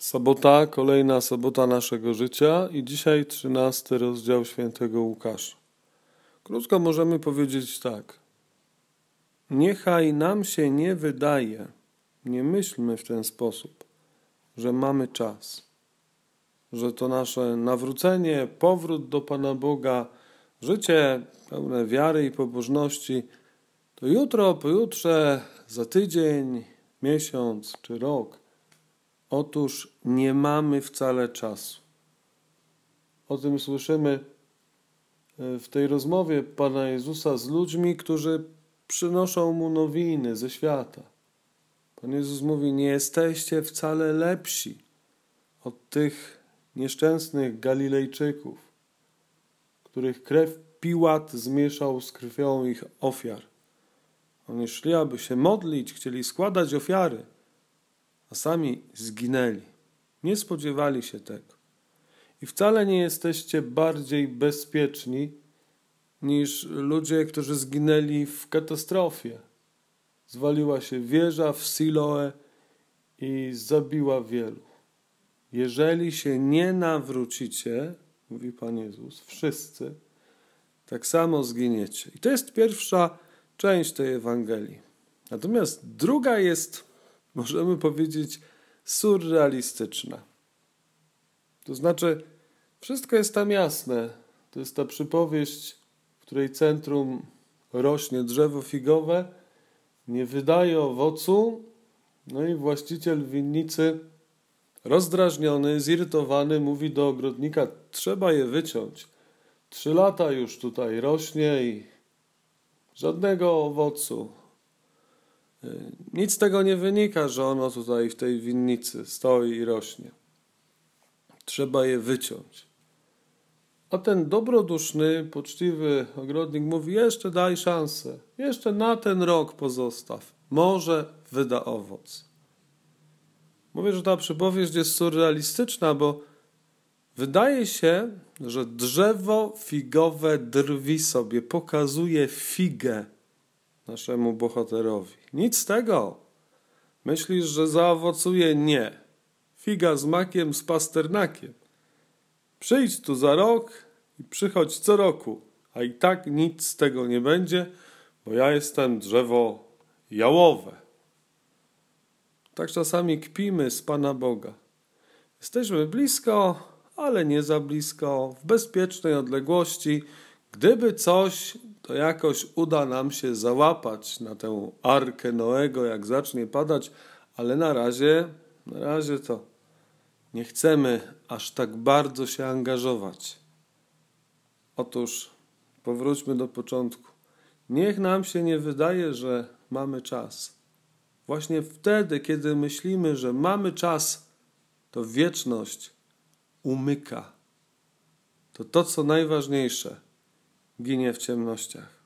Sobota, kolejna sobota naszego życia i dzisiaj 13 rozdział Świętego Łukasza. Krótko możemy powiedzieć tak. Niechaj nam się nie wydaje, nie myślmy w ten sposób, że mamy czas, że to nasze nawrócenie, powrót do Pana Boga, życie pełne wiary i pobożności, to jutro, pojutrze, za tydzień, miesiąc czy rok. Otóż nie mamy wcale czasu. O tym słyszymy w tej rozmowie Pana Jezusa z ludźmi, którzy przynoszą Mu nowiny ze świata. Pan Jezus mówi, nie jesteście wcale lepsi od tych nieszczęsnych Galilejczyków, których krew Piłat zmieszał z krwią ich ofiar. Oni szli, aby się modlić, chcieli składać ofiary, a sami zginęli. Nie spodziewali się tego. I wcale nie jesteście bardziej bezpieczni niż ludzie, którzy zginęli w katastrofie. Zwaliła się wieża w Siloe i zabiła wielu. Jeżeli się nie nawrócicie, mówi Pan Jezus, wszyscy, tak samo zginiecie. I to jest pierwsza część tej Ewangelii. Natomiast druga jest, możemy powiedzieć, surrealistyczna. To znaczy, wszystko jest tam jasne. To jest ta przypowieść, w której centrum rośnie drzewo figowe, nie wydaje owocu, no i właściciel winnicy, rozdrażniony, zirytowany, mówi do ogrodnika, trzeba je wyciąć. 3 lata już tutaj rośnie i żadnego owocu. Nic z tego nie wynika, że ono tutaj w tej winnicy stoi i rośnie. Trzeba je wyciąć. A ten dobroduszny, poczciwy ogrodnik mówi, jeszcze daj szansę, jeszcze na ten rok pozostaw, może wyda owoc. Mówię, że ta przypowieść jest surrealistyczna, bo wydaje się, że drzewo figowe drwi sobie, pokazuje figę naszemu bohaterowi. Nic z tego. Myślisz, że zaowocuje? Nie. Figa z makiem, z pasternakiem. Przyjdź tu za rok i przychodź co roku, a i tak nic z tego nie będzie, bo ja jestem drzewo jałowe. Tak czasami kpimy z Pana Boga. Jesteśmy blisko, ale nie za blisko, w bezpiecznej odległości. Gdyby coś, to jakoś uda nam się załapać na tę arkę Noego, jak zacznie padać, ale na razie to nie chcemy aż tak bardzo się angażować. Otóż powróćmy do początku. Niech nam się nie wydaje, że mamy czas. Właśnie wtedy, kiedy myślimy, że mamy czas, to wieczność umyka. To, co najważniejsze, ginie w ciemnościach.